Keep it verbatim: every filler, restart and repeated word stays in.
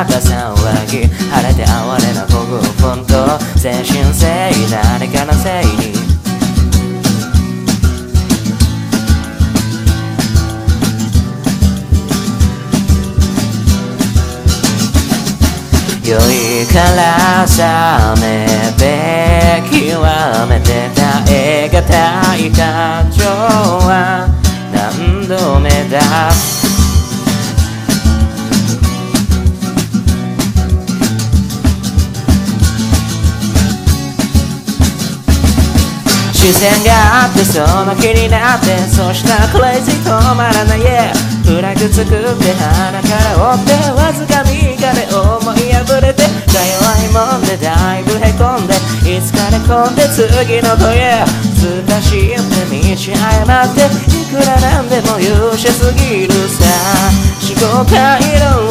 また騒ぎ晴れて哀れな国分と精神性誰かのせいに良いから覚めて極めて耐え難い感情は何度目だ視線があってその気になってそうしたクレイジー止まらない、yeah、フラグ作って鼻から折ってわずかみがで思い破れてか弱いもんでだいぶへこんでいつか寝込んで次の問い難しいって道誤っていくらなんでも優秀すぎるさ思考回路